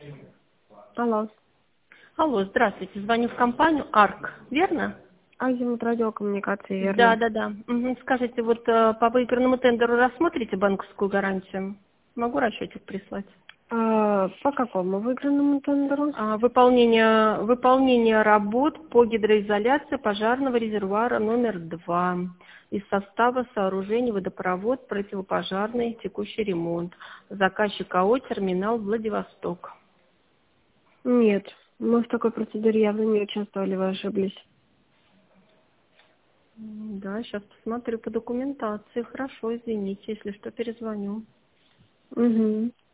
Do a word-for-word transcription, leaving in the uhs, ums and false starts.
Алло. Алло, здравствуйте. Звоню в компанию Арк, верно? Азимут радиокоммуникации, Да, верно. да, да. Мгм. Скажите, вот э, по выигранному тендеру рассмотрите банковскую гарантию? Могу расчетик прислать? А, по какому выигранному тендеру? А, Выполнение, выполнение работ по гидроизоляции пожарного резервуара номер два из состава сооружений водопровод, противопожарный, текущий ремонт. Заказчик АО «Терминал Владивосток». Нет, мы в такой процедуре явно не участвовали, вы ошиблись. М, Да, сейчас посмотрю по документации. Хорошо, извините, если что, перезвоню. Угу.